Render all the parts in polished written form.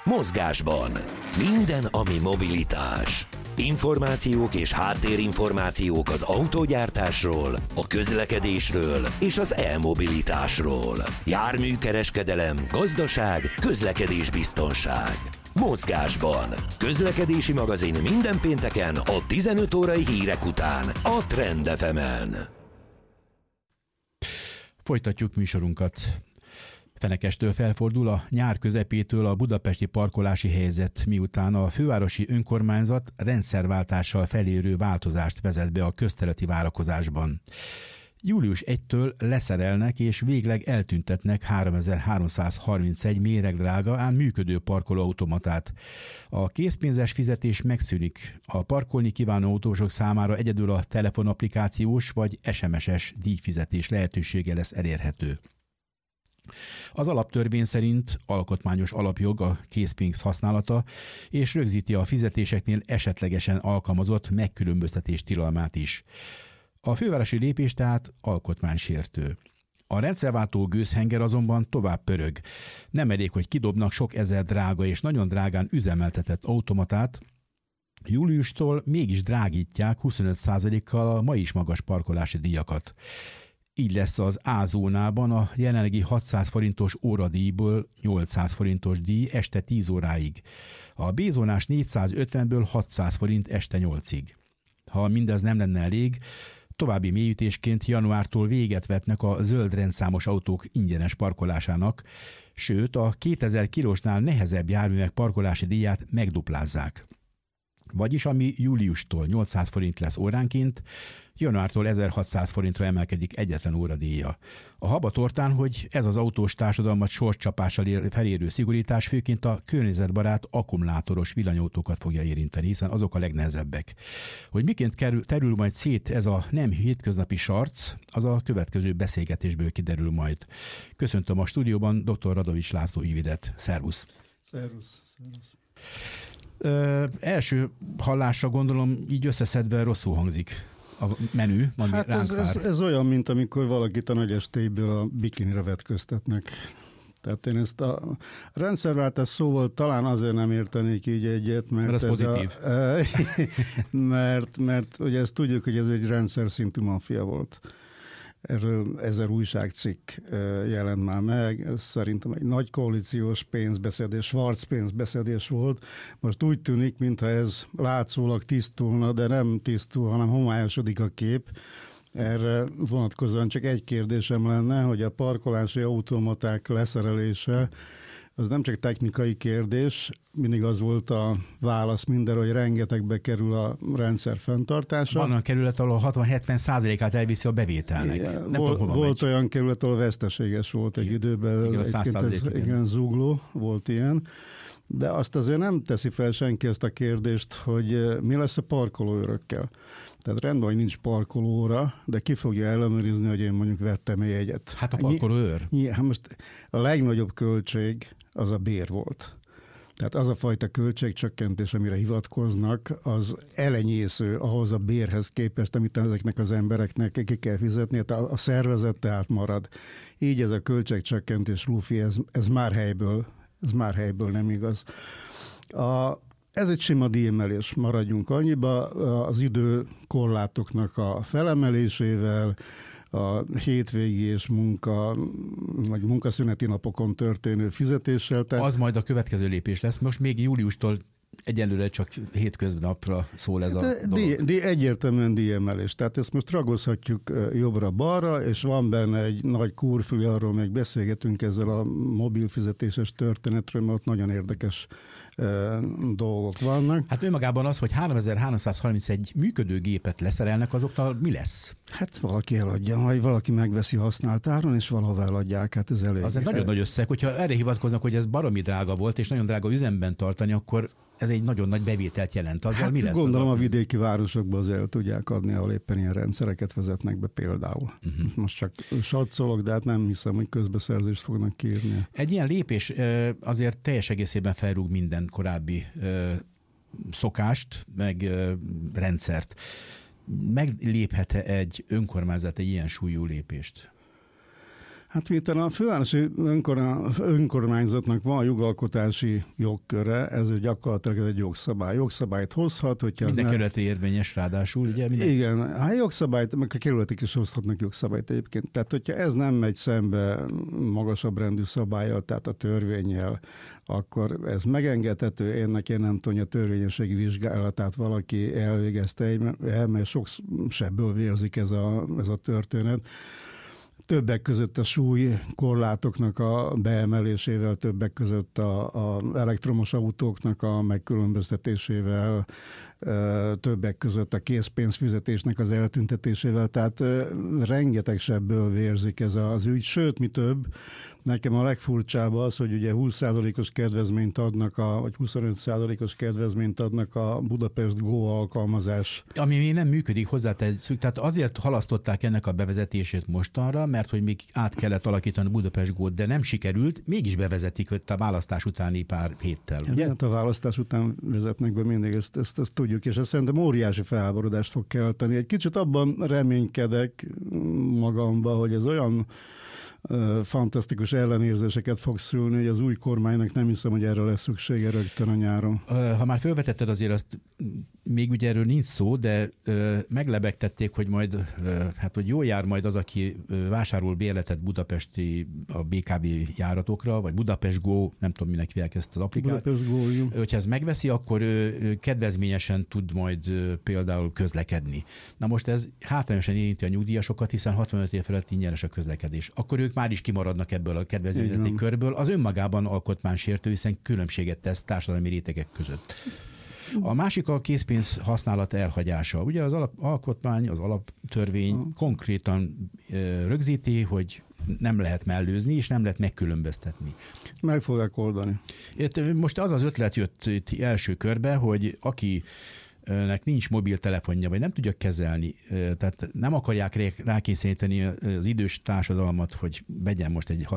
Mozgásban. Minden, ami mobilitás. Információk és háttérinformációk az autógyártásról, a közlekedésről és az e-mobilitásról. Járműkereskedelem, gazdaság, közlekedésbiztonság. Mozgásban. Közlekedési magazin minden pénteken a 15 órai hírek után a Trend FM-en. Folytatjuk műsorunkat. Fenekestől felfordul a nyár közepétől a budapesti parkolási helyzet, miután a fővárosi önkormányzat rendszerváltással felérő változást vezet be a közterületi várakozásban. Július 1-től leszerelnek és végleg eltüntetnek 3331 méregdrága, ám működő parkolóautomatát. A készpénzes fizetés megszűnik. A parkolni kívánó autósok számára egyedül a telefonapplikációs vagy SMS-es díjfizetés lehetősége lesz elérhető. Az alaptörvény szerint alkotmányos alapjog a készpénz használata, és rögzíti a fizetéseknél esetlegesen alkalmazott megkülönböztetés tilalmát is. A fővárosi lépés tehát alkotmánysértő. A rendszerváltó gőzhenger azonban tovább pörög. Nem elég, hogy kidobnak sok ezer drága és nagyon drágán üzemeltetett automatát, júliustól mégis drágítják 25%-kal a ma is magas parkolási díjakat. Így lesz az A-zónában a jelenlegi 600 forintos óradíjból 800 forintos díj este 10 óráig. A B-zónás 450-ből 600 forint este 8-ig. Ha mindez nem lenne elég, további mélyütésként januártól véget vetnek a zöld rendszámos autók ingyenes parkolásának, sőt a 2000 kilósnál nehezebb járművek parkolási díját megduplázzák. Vagyis ami júliustól 800 forint lesz óránként, januártól 1600 forintra emelkedik egyetlen óradíja. A habatortán, hogy ez az autós társadalmat sorscsapással felérő szigorítás főként a környezetbarát akkumulátoros villanyautókat fogja érinteni, hiszen azok a legnehezebbek. Hogy miként terül majd szét ez a nem hétköznapi sarc, az a következő beszélgetésből kiderül majd. Köszöntöm a stúdióban dr. Radovics László ügyvédet. Szervusz! Szervusz! Első hallásra gondolom így összeszedve rosszul hangzik a menü, ami hát ez olyan, mint amikor valakit a nagy estéből a bikinire vetköztetnek. Tehát én ezt a rendszerváltás szóval talán azért nem értenék így egyet, mert ez pozitív. Mert ugye ezt tudjuk, hogy ez egy rendszer szintű maffia volt. Erről 1000 újságcikk jelent már meg, ez szerintem egy nagy koalíciós pénzbeszedés, Schwarz pénzbeszedés volt. Most úgy tűnik, mintha ez látszólag tisztulna, de nem tisztul, hanem homályosodik a kép. Erre vonatkozóan csak egy kérdésem lenne, hogy a parkolási automaták leszerelése az nem csak technikai kérdés, mindig az volt a válasz mindenre, hogy rengetegbe kerül a rendszer fenntartása. Van olyan kerület, ahol 60-70%-át elviszi a bevételnek. Igen, volt olyan kerület, ahol veszteséges volt egy időben. Igen, zugló volt ilyen. De azt azért nem teszi fel senki ezt a kérdést, hogy mi lesz a parkolóőrökkel. Tehát rendben, hogy nincs parkolóra, de ki fogja ellenőrizni, hogy én mondjuk vettem egy jegyet. Hát a parkolóőr? Hát most a legnagyobb költség az a bér volt. Tehát az a fajta költségcsökkentés, amire hivatkoznak, az elenyésző ahhoz a bérhez képest, amit ezeknek az embereknek ki kell fizetni, tehát a szervezet tehát marad. Így ez a költségcsökkentés lufi, ez már helyből nem igaz. Ez egy sima díjemelés, maradjunk annyiba, az időkorlátoknak a felemelésével, a hétvégi és vagy munkaszüneti napokon történő fizetéssel. Az majd a következő lépés lesz. Most még júliustól egyelőre csak hétköznapra szól ez a dolog. Egyértelműen díjemelés. Tehát ezt most ragozhatjuk jobbra-balra, és van benne egy nagy kurfülű, arról még beszélgetünk ezzel a mobil fizetéses történetről, mert ott nagyon érdekes dolgok vannak. Hát önmagában az, hogy 3331 működő gépet leszerelnek, azoknál mi lesz? Hát valaki eladja, vagy valaki megveszi használt áron, és valahol eladják, hát ez elég. Az egy nagyon nagy összeg, hogyha erre hivatkoznak, hogy ez baromi drága volt, és nagyon drága üzemben tartani, akkor ez egy nagyon nagy bevételt jelent. Azzal mi lesz? Gondolom a vidéki városokban az el tudják adni, ahol éppen ilyen rendszereket vezetnek be például. Most csak satszolok, de hát nem hiszem, hogy közbeszerzést fognak kiírni. Egy ilyen lépés azért teljes egészében felrúg minden korábbi szokást, meg rendszert. Megléphet-e egy önkormányzat egy ilyen súlyú lépést? Hát miután a fővárosi önkormányzatnak van jogalkotási jogköre, ez gyakorlatilag egy jogszabály. Jogszabályt hozhat, hogyha... Minden kerületi érvényes ráadásul, ugye? Igen, hát jogszabályt, meg a kerületek is hozhatnak jogszabályt egyébként. Tehát, hogyha ez nem megy szembe magasabb rendű szabállyal, tehát a törvénnyel, akkor ez megengedhető. Én nem tudom, hogy a törvényességi vizsgálatát valaki elvégezte, mert sok sebből vérzik ez a történet. Többek között a súlykorlátoknak a beemelésével, többek között a elektromos autóknak a megkülönböztetésével, többek között a készpénzfizetésnek az eltüntetésével, tehát rengeteg sebből vérzik ez az ügy, sőt, mi több, nekem a legfurcsább az, hogy ugye 20%-os kedvezményt adnak, vagy 25%-os kedvezményt adnak a Budapest Go alkalmazás. Ami még nem működik, hozzátesszük, tehát azért halasztották ennek a bevezetését mostanra, mert hogy még át kellett alakítani a Budapest Go-t, de nem sikerült, mégis bevezetik ott a választás utáni pár héttel. Ugye? Hát a választás után vezetnek be mindig, ezt tudjuk, és ez szerintem óriási felháborodást fog kelteni. Egy kicsit abban reménykedek magamba, hogy ez olyan fantasztikus ellenérzéseket fog szülni, hogy az új kormánynak nem hiszem, hogy erre lesz szüksége rögtön a nyáron. Ha már felvetetted, azért azt még ugye erről nincs szó, de meglebegtették, hogy majd, hát hogy jól jár majd az, aki vásárol bérletet budapesti a BKV járatokra, vagy Budapest Go, nem tudom, minek hívják ezt az applikációt. Hogyha ez megveszi, akkor kedvezményesen tud majd például közlekedni. Na most ez hátrányosan érinti a nyugdíjasokat, hiszen 65 év felett ingyenes a közlekedés. Akkor ők már is kimaradnak ebből a kedvezményezeti körből. Az önmagában alkotmánysértő, hiszen különbséget tesz társadalmi rétegek között. A másik a készpénz használat elhagyása. Ugye az alkotmány, az alaptörvény konkrétan rögzíti, hogy nem lehet mellőzni, és nem lehet megkülönböztetni. Meg fogják oldani. Most az ötlet jött itt első körbe, hogy akinek nincs mobiltelefonja, vagy nem tudja kezelni, tehát nem akarják rákényszeríteni az idős társadalmat, hogy vegyen most egy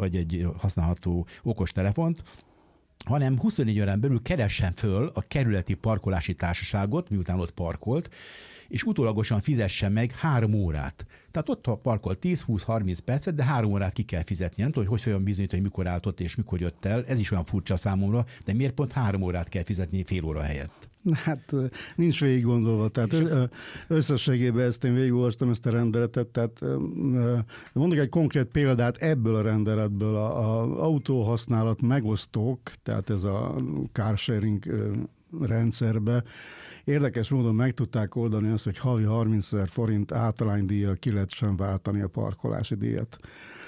használható okostelefont, hanem 24 órán belül keressen föl a kerületi parkolási társaságot, miután ott parkolt, és utólagosan fizessen meg 3 órát. Tehát ott parkol 10-20-30 percet, de 3 órát ki kell fizetni. Nem tudom, hogy folyam bizonyítani, hogy mikor állt ott és mikor jött el. Ez is olyan furcsa számomra, de miért pont 3 órát kell fizetni fél óra helyett? Hát nincs végig gondolva. Tehát összességében ezt én végigolvastam, ezt a rendeletet. Tehát mondok egy konkrét példát ebből a rendeletből. Az autóhasználat megosztók, tehát ez a carsharing rendszerbe érdekes módon meg tudták oldani azt, hogy havi 30 000 forint általánydíjjal ki lehet sem váltani a parkolási díjat.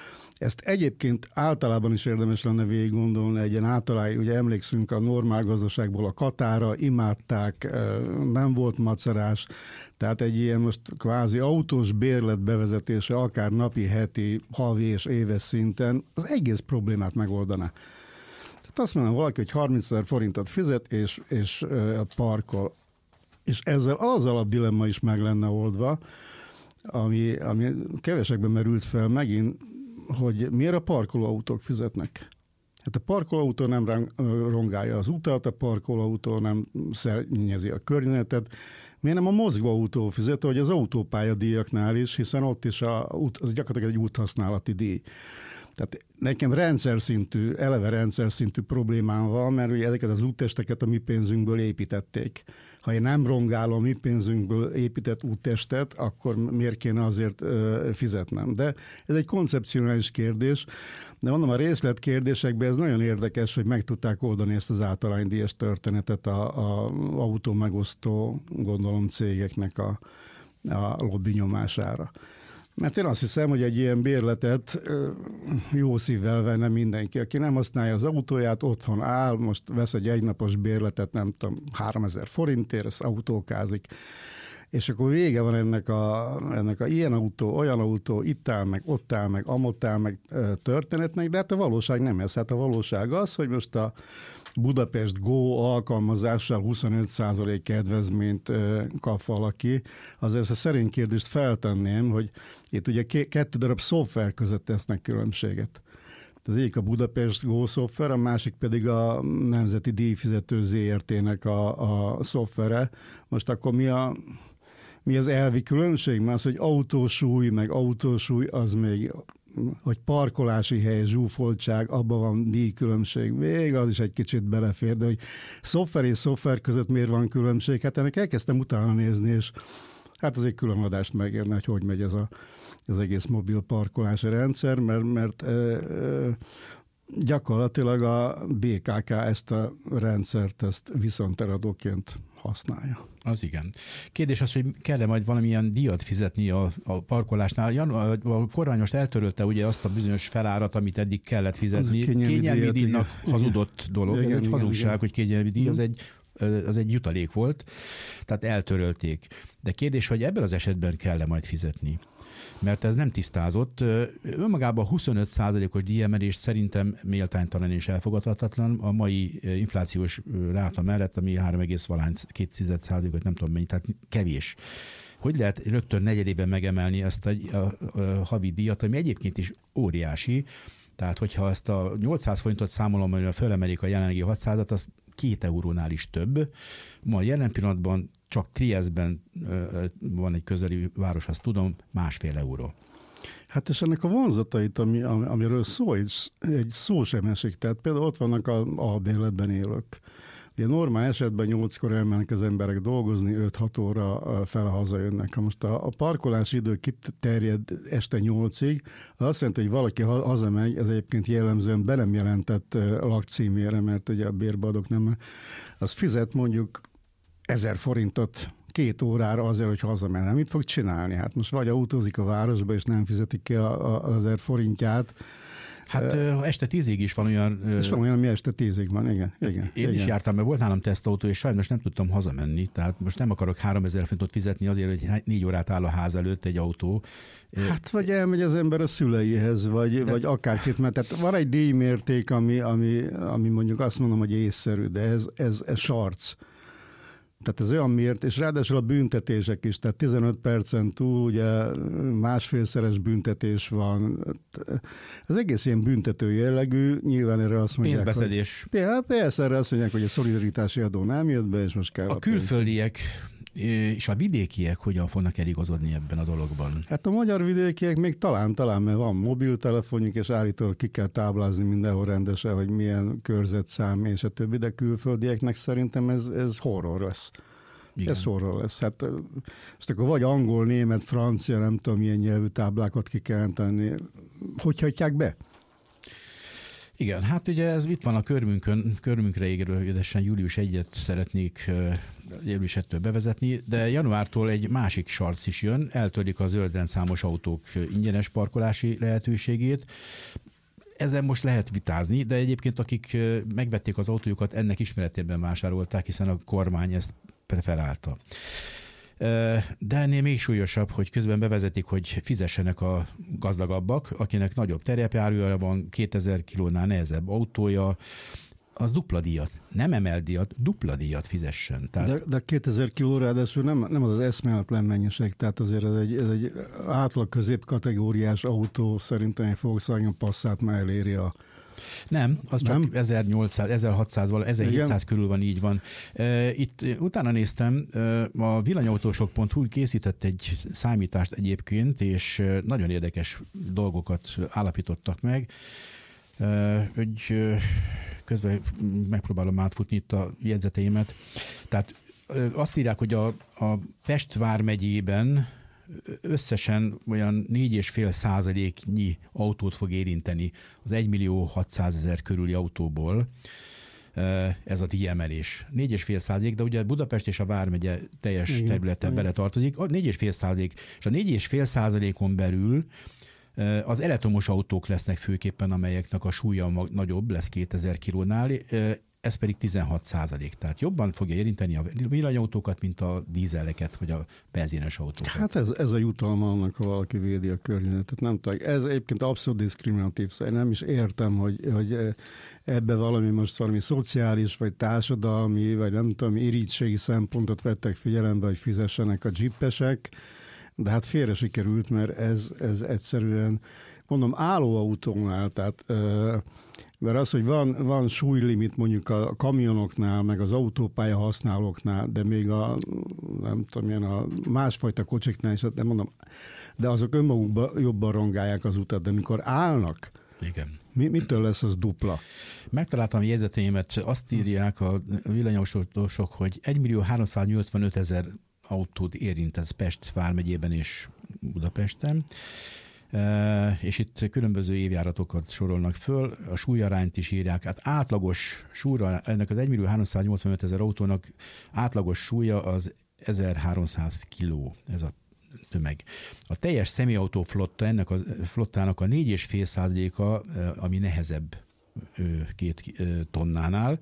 Ezt egyébként általában is érdemes lenne végig gondolni, egy ilyen általában, ugye emlékszünk a normál gazdaságból a Katára, imádták, nem volt macerás, tehát egy ilyen most kvázi autós bérlet bevezetése, akár napi, heti, havi és éves szinten, az egész problémát megoldaná. Tehát azt mondom valaki, hogy 30 000 forintot fizet, és parkol. És ezzel az alapdilemma is meg lenne oldva, ami kevesekben merült fel megint, hogy miért a parkolóautók fizetnek. Hát a parkolóautó nem rongálja az utat, a parkolóautó nem szennyezi a környezetet. Miért nem a mozgóautó fizet, vagy az autópályadíjaknál is, hiszen ott is az gyakorlatilag egy úthasználati díj. Tehát nekem eleve rendszer szintű problémám van, mert ugye ezeket az úttesteket a mi pénzünkből építették. Ha én nem rongálom a mi pénzünkből épített úttestet, akkor miért kéne azért fizetnem? De ez egy koncepcionális kérdés, de mondom, a részletkérdésekben ez nagyon érdekes, hogy meg tudták oldani ezt az általánydíjas történetet a autó megosztó, gondolom, cégeknek a lobby nyomására. Mert én azt hiszem, hogy egy ilyen bérletet jó szívvel venne mindenki, aki nem használja az autóját, otthon áll, most vesz egy egynapos bérletet, nem tudom, 3000 forintért, ezt autókázik, és akkor vége van ennek a ilyen autó, olyan autó, itt áll meg, ott áll meg, amott áll meg történetnek, de hát a valóság nem ez. Hát a valóság az, hogy most a Budapest Go alkalmazással 25% kedvezményt kap valaki. Azért ezt a szerény kérdést feltenném, hogy itt ugye 2 darab szoftver között tesznek különbséget. Az egyik a Budapest Go szoftver, a másik pedig a Nemzeti Díjfizető ZRT-nek a szoftvere. Most akkor mi az elvi különbség? Mert az, hogy autósúly, meg autósúly, az még hogy parkolási hely, zsúfoltság, abban van díjkülönbség, még az is egy kicsit belefér, de hogy szoftver és szoftver között miért van különbség? Hát ennek elkezdtem utána nézni, és hát az egy külön adást megérne, hogy megy ez az egész mobil parkolási rendszer, mert gyakorlatilag a BKK ezt a rendszert viszonteradóként használja. Az igen. Kérdés az, hogy kell-e majd valamilyen díjat fizetni a parkolásnál. A kormány most eltörölte ugye azt a bizonyos felárat, amit eddig kellett fizetni. Kényelmi díjnak hazudott dolog. Igen, ez egy hazugság, hogy kényelmi díj, az egy jutalék volt, tehát eltörölték. De kérdés, hogy ebben az esetben kell-e majd fizetni? Mert ez nem tisztázott. Önmagában 25%-os díjemelés szerintem méltánytalan és elfogadhatatlan. A mai inflációs ráta mellett, ami 3,2%-ot nem tudom mennyi, tehát kevés. Hogy lehet rögtön negyedében megemelni ezt a havi díjat, ami egyébként is óriási. Tehát, hogyha ezt a 800 forintot számolom, amivel fölemelik a jelenlegi 600-at, az 2 eurónál is több. Ma jelen pillanatban csak Triesztben van egy közeli város, azt tudom, 1,5 euró. Hát és ennek a vonzatait, amiről szó, egy szó sem esik. Tehát például ott vannak albérletben élők. Ugye normál esetben 8-kor elmennek az emberek dolgozni, 5-6 óra fel hazajönnek. Ha most a parkolási idő kiterjed este 8-ig, az azt jelenti, hogy valaki hazamegy, ez egyébként jellemzően be nem jelentett lakcímére, mert ugye a bérbeadók nem, az fizet mondjuk 1000 forintot 2 órára azért, hogy hazamenne. Mit fog csinálni? Hát most vagy autózik a városba, és nem fizetik ki az 1000 forintját. Hát este 10-ig is van olyan... És van olyan, ami este 10-ig van, igen. Én is jártam, mert volt nálam tesztautó, és sajnos nem tudtam hazamenni. Tehát most nem akarok 3000 forintot fizetni azért, hogy 4 órát áll a ház előtt egy autó. Hát vagy elmegy az ember a szüleihez, vagy akárkit, mert tehát van egy díjmérték, ami mondjuk azt mondom, hogy észszerű, de ez sarc. Tehát ez olyan miért, és ráadásul a büntetések is, tehát 15 percen túl ugye 1,5-szeres büntetés van. Ez egész ilyen büntető jellegű, nyilván erre azt mondják, pénzbeszedés. Persze, erre azt mondják, hogy a szolidaritási adó nem jött be, és most kell a külföldiek és a vidékiek hogyan fognak eligazodni ebben a dologban? Hát a magyar vidékiek még talán, mert van mobiltelefonjuk, és állítólag ki kell táblázni mindenhol rendesen, hogy milyen körzetszám, és a többi, de külföldieknek szerintem ez horror lesz. Igen. Ez horror lesz. Hát most akkor vagy angol, német, francia, nem tudom milyen nyelvű táblákat ki kell tenni. Hogy hagyják be? Igen, hát ugye ez itt van a körmünkre égőlegesen július 1-et szeretnék július 1-től bevezetni, de januártól egy másik sarc is jön, eltörlik a zöldrendszámos autók ingyenes parkolási lehetőségét. Ezen most lehet vitázni, de egyébként akik megvették az autójukat, ennek ismeretében vásárolták, hiszen a kormány ezt preferálta. De ennél még súlyosabb, hogy közben bevezetik, hogy fizessenek a gazdagabbak, akinek nagyobb terepjárműje van, 2000 kilónál nehezebb autója, az dupla díjat, nem emel díjat, dupla díjat fizessen. Tehát... De 2000 kiló ráadásul nem az eszméletlen mennyiség, tehát azért ez egy átlag középkategóriás autó, szerintem egy Volkswagen Passat már eléri a... Nem, az csak 1800, 1600, 1700 körül van, így van. Itt utána néztem, a villanyautósok.hu készített egy számítást egyébként, és nagyon érdekes dolgokat állapítottak meg, hogy közben megpróbálom átfutni itt a jegyzeteimet. Tehát azt írják, hogy a Pest vármegyében összesen olyan 4,5%-nyi autót fog érinteni az 1.600.000 körüli autóból ez a díjemelés. 4,5%, de ugye Budapest és a vármegye teljes területe beletartozik. 4,5%, és a 4,5%-on belül az elektromos autók lesznek főképpen, amelyeknek a súlya nagyobb lesz 2000 kilónál, ez pedig 16%. Tehát jobban fogja érinteni a villanyautókat, mint a dízeleket, vagy a benzines autókat. Hát ez a jutalma annak, ha valaki védi a környezetet. Nem tudom, ez egyébként abszolút diszkriminatív, szóval nem is értem, hogy ebbe valami szociális, vagy társadalmi, vagy nem tudom, irítségi szempontot vettek figyelembe, hogy fizessenek a dzsippesek, de hát félre sikerült, mert ez egyszerűen, mondom, állóautónál, tehát Mert az, hogy van súlylimit mondjuk a kamionoknál, meg az autópálya használóknál, de még a másfajta kocsiknál is, nem mondom, de azok önmagukban jobban rongálják az utat, de mikor állnak, igen. Mitől lesz az dupla? Megtaláltam jegyzeteimet, azt írják a villanyosok, hogy 1.385.000 autót érint ez Pest vármegyében és Budapesten, és itt különböző évjáratokat sorolnak föl, a súlyarányt is írják, hát átlagos súlyra, ennek az 1.385.000 autónak átlagos súlya az 1300 kiló, ez a tömeg. A teljes személyautó flotta, ennek a flottának a 4,5%-a, ami nehezebb 2 tonnánál.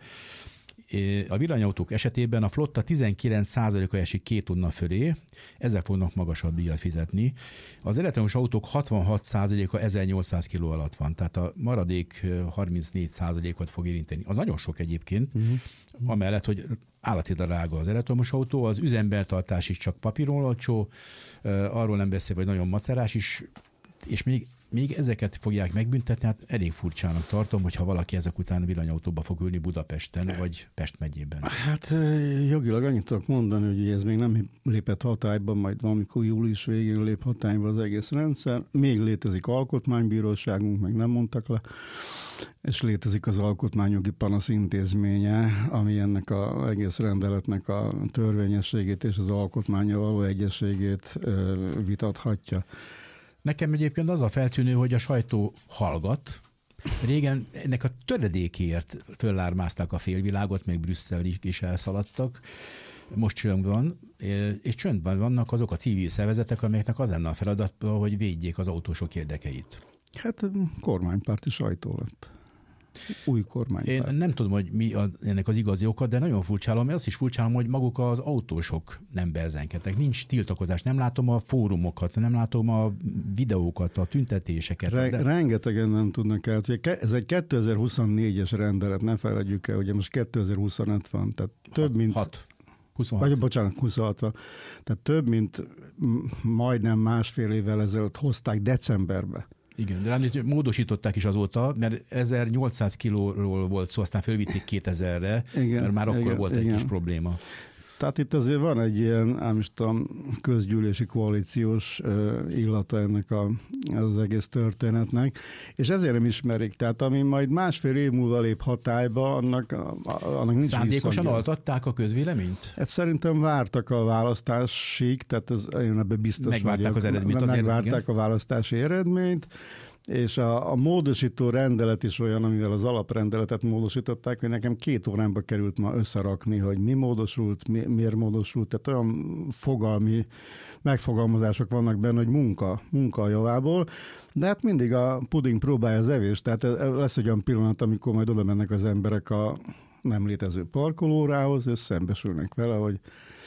A villanyautók esetében a flotta 19%-a esik 2 tonna fölé, ezek fognak magasabb díjat fizetni. Az elektromos autók 66%-a 1800 kg alatt van, tehát a maradék 34%-ot fog érinteni. Az nagyon sok egyébként, amellett, hogy állati drága az elektromos autó, az üzembeltartás is csak papíron olcsó, arról nem beszél, hogy nagyon macerás is, és még ezeket fogják megbüntetni, hát elég furcsának tartom, hogyha valaki ezek után villanyautóba fog ülni Budapesten, vagy Pest megyében. Hát jogilag annyit tudok mondani, hogy ez még nem lépett hatályba, majd valamikor július végén lép hatályba az egész rendszer. Még létezik alkotmánybíróságunk, meg nem mondtak le, és létezik az alkotmányjogi panasz intézménye, ami ennek az egész rendeletnek a törvényességét és az alkotmánnyal való egyességét vitathatja. Nekem egyébként az a feltűnő, hogy a sajtó hallgat. Régen ennek a töredékéért föllármázták a félvilágot, még Brüsszelig is elszaladtak. Most csönd van, és csöndben vannak azok a civil szervezetek, amelyeknek az lenne a feladata, hogy védjék az autósok érdekeit. Hát kormánypárti sajtó lett. Új kormánypárt. Én nem tudom, hogy mi ennek az igazi oka, de nagyon furcsálom, mert azt is furcsálom, hogy maguk az autósok nem berzenkednek. Nincs tiltakozás, nem látom a fórumokat, nem látom a videókat, a tüntetéseket. Rengetegen nem tudnak el. Ez egy 2024-es rendelet, ne feledjük el, ugye most 2025 van, tehát több mint... 26 van. Tehát több mint majdnem másfél évvel ezelőtt hozták decemberbe. Igen, de módosították is azóta, mert 1800 kilóról volt szó, aztán fölvitték 2000-re, mert már akkor volt egy kis probléma. Tehát itt azért van egy ilyen, nem is tudom, közgyűlési koalíciós illata ennek az egész történetnek, és ezért nem ismerik. Tehát ami majd másfél év múlva lép hatályba, annak nincs szándékosan altatták a közvéleményt? Hát szerintem vártak a választásig, tehát én ebben biztos megvárták az eredményt. Megvárták a választási eredményt, és a módosító rendelet is olyan, amivel az alaprendeletet módosították, hogy nekem 2 órámba került ma összerakni, hogy mi módosult, miért módosult, tehát olyan fogalmi megfogalmazások vannak benne, hogy munka a javából, de hát mindig a puding próbálja az evést, tehát lesz egy olyan pillanat, amikor majd oda mennek az emberek a nem létező parkolórához, és szembesülnek vele, hogy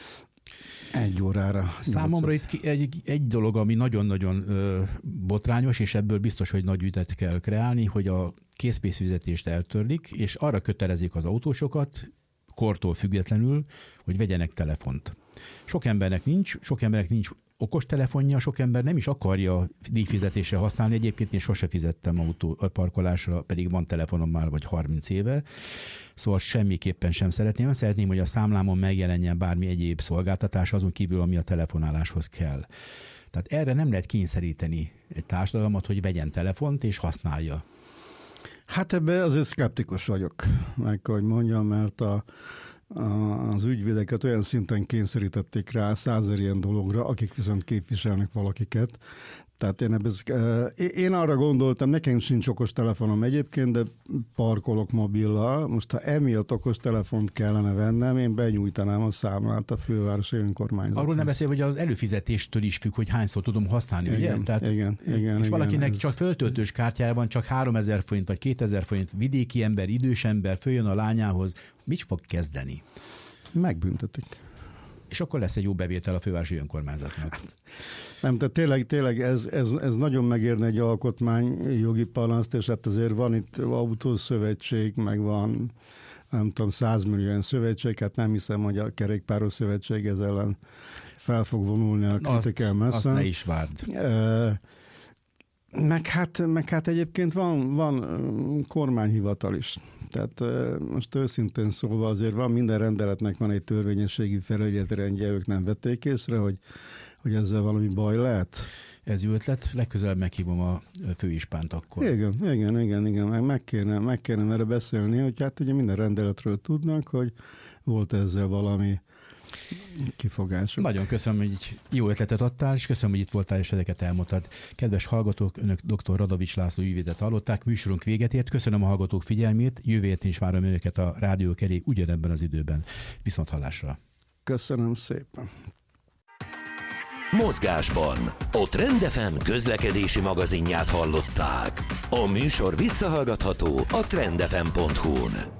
1 órára. Számomra itt egy dolog, ami nagyon-nagyon botrányos, és ebből biztos, hogy nagy ügyet kell kreálni, hogy a készpénzfizetést eltörlik, és arra kötelezik az autósokat, kortól függetlenül, hogy vegyenek telefont. Sok embernek nincs okostelefonja, sok ember nem is akarja díjfizetésre használni. Egyébként én sose fizettem parkolásra, pedig van telefonom már vagy 30 éve. Szóval semmiképpen sem szeretném. Szeretném, hogy a számlámon megjelenjen bármi egyéb szolgáltatás, azon kívül, ami a telefonáláshoz kell. Tehát erre nem lehet kényszeríteni egy társadalmat, hogy vegyen telefont és használja. Hát ebben azért szkeptikus vagyok, meg hogy mondjam, mert az ügyvédeket olyan szinten kényszerítették rá 100 ilyen dologra, akik viszont képviselnek valakiket. Tehát én arra gondoltam, nekem sincs okostelefonom egyébként, de parkolok mobillal. Most ha emiatt okostelefont kellene vennem, én benyújtanám a számlát a fővárosi önkormányzathoz. Arról nem beszél, hogy az előfizetéstől is függ, hogy hányszor tudom használni, igen, ugye? Tehát, igen. És valakinek csak föltöltős kártyájában csak 3000 forint vagy 2000 forint, vidéki ember, idős ember följön a lányához, mit fog kezdeni? Megbüntetik. És akkor lesz egy jó bevétel a fővárosi önkormányzatnak. Nem, tehát tényleg ez nagyon megérne egy alkotmányjogi panaszt, és hát azért van itt autószövetség, meg van, nem tudom, 100 millió ilyen szövetség, hát nem hiszem, hogy a kerékpáros szövetség ez ellen fel fog vonulni a kritikán messze. Azt ne is várd. Meg hát egyébként van kormányhivatal is. Tehát most őszintén szólva azért minden rendeletnek van egy törvényességi felügyeletrendje, ők nem vették észre, hogy ezzel valami baj lehet. Ez jó ötlet, legközelebb meghívom a főispánt akkor. Igen, meg kéne erre beszélni, hogy hát ugye minden rendeletről tudnak, hogy volt ezzel valami kifogások. Nagyon köszönöm, hogy jó ötletet adtál, és köszönöm, hogy itt voltál, és ezeket elmondtad. Kedves hallgatók, önök dr. Radavics László ügyvédet hallották, műsorunk véget ért. Köszönöm a hallgatók figyelmét, jövő héten is várom önöket a rádió elé ugyanebben az időben. Viszonthallásra. Köszönöm szépen. Mozgásban a Trend FM közlekedési magazinját hallották. A műsor visszahallgatható a trendfm.hu-n.